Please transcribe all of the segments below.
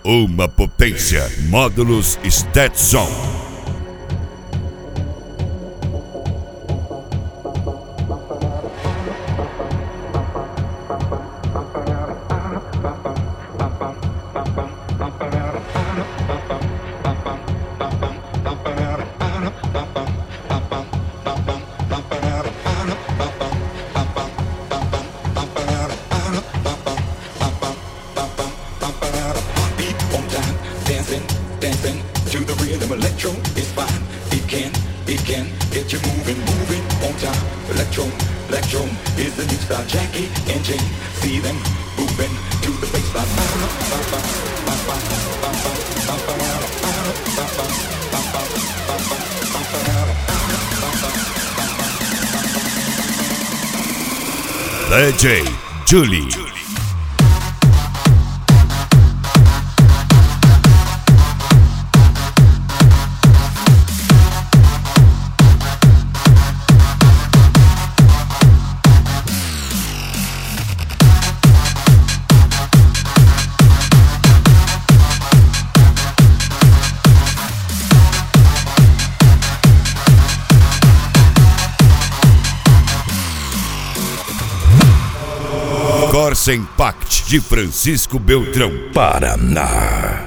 Uma potência. Módulos Stetson. Dancing to the rhythm, electro is fine. It can get you moving on time. Electro is the new style. Jackie and Jane, see them moving to the baseline. DJ Julie. Corsa Impact de Francisco Beltrão, Paraná.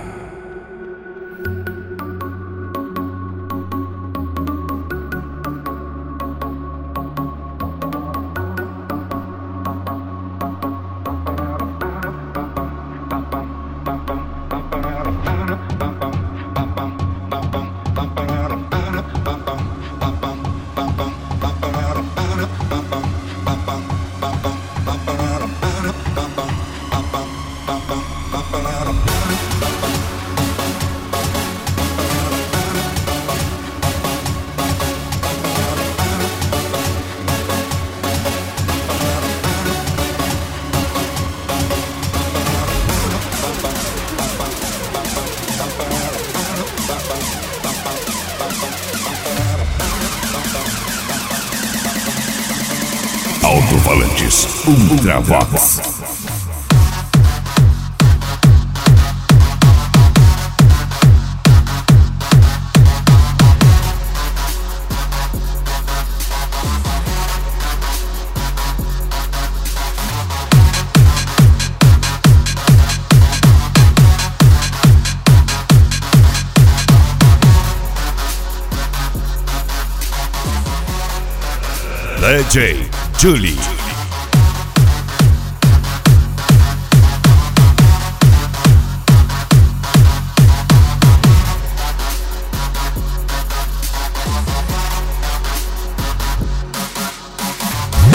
Alto-falantes Ultravox. DJ Julie.